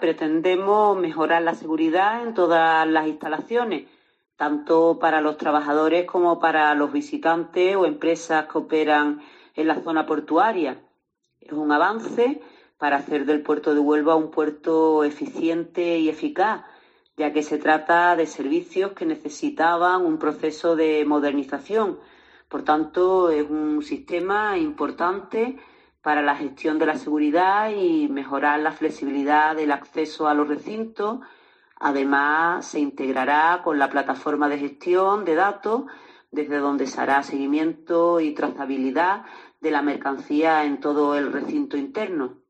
Pretendemos mejorar la seguridad en todas las instalaciones, tanto para los trabajadores como para los visitantes o empresas que operan en la zona portuaria. Es un avance para hacer del puerto de Huelva un puerto eficiente y eficaz, ya que se trata de servicios que necesitaban un proceso de modernización. Por tanto, es un sistema importante para la gestión de la seguridad y mejorar la flexibilidad del acceso a los recintos. Además, se integrará con la plataforma de gestión de datos, desde donde se hará seguimiento y trazabilidad de la mercancía en todo el recinto interno.